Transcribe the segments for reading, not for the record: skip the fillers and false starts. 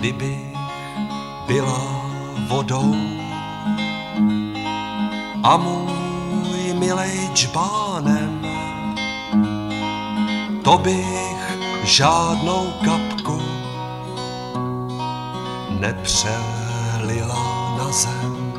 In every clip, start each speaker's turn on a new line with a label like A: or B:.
A: Kdyby byla vodou a můj milej džbánem, to bych žádnou kapku nepřelila na zem.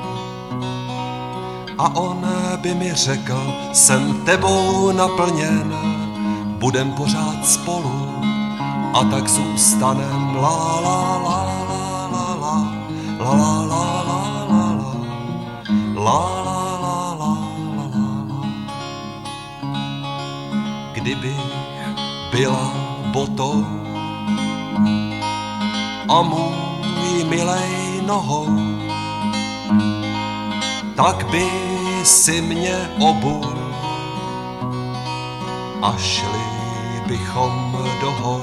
A: A on by mi řekl, jsem tebou naplněn, budem pořád spolu a tak zůstanem. La la la la la la la la la la la la la. Kdybych byla botou a můj milej nohou, tak by si mě obul a šli bychom do hor.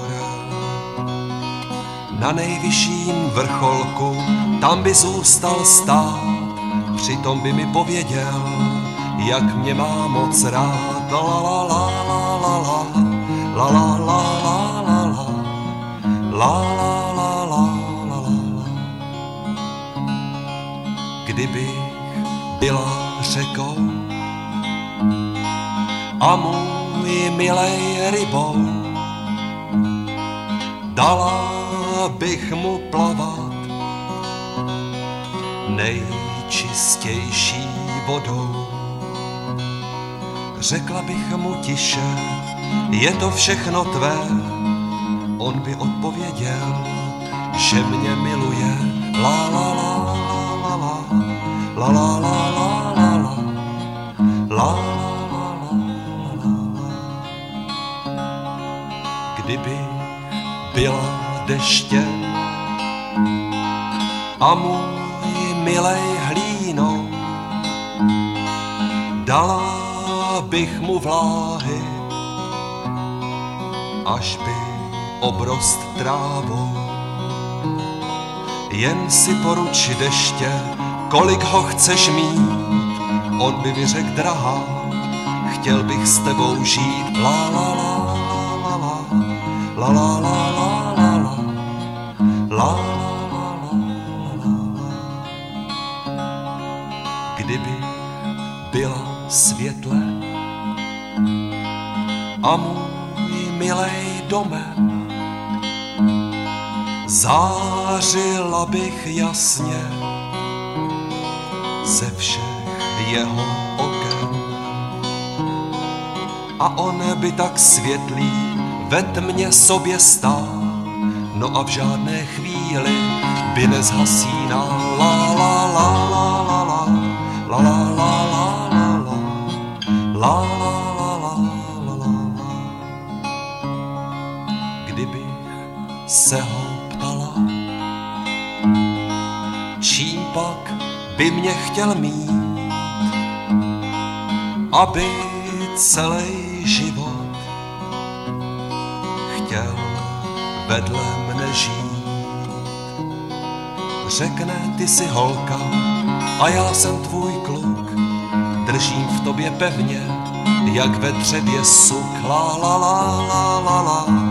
A: Na nejvyšším vrcholku tam by zůstal stát, přitom by mi pověděl, jak mě má moc rád. La la la la la la la la la la la la la la. Kdybych byla řekou a můj milej rybou, dala bych mu plavat nejčistější vodou. Řekla bych mu tiše, je to všechno tvé, on by odpověděl, že mě miluje. La la la la la la la la la la la. Kdyby byla deštěm a můj milej hlínou, dala bych mu vláhy, až by obrost trávou. Jen si poruč deště, kolik ho chceš mít, on by mi řekl, drahá, chtěl bych s tebou žít. La la la la la la la la la la la. Kdyby byla světlem a můj milej domem, zářila bych jasně ze všech jeho oken. A on by tak světlý ve tmě sobě stál, no a v žádné chvíli by nezhasínal. La la la la la la la la la la la la la. Kdybych se ho ptala, čím pak by mě chtěl mít, aby celý život chtěl vedle mne žít. Řekne, ty jsi holka a já jsem tvůj kluk, držím v tobě pevně, jak ve dřevě suk. La la la la la la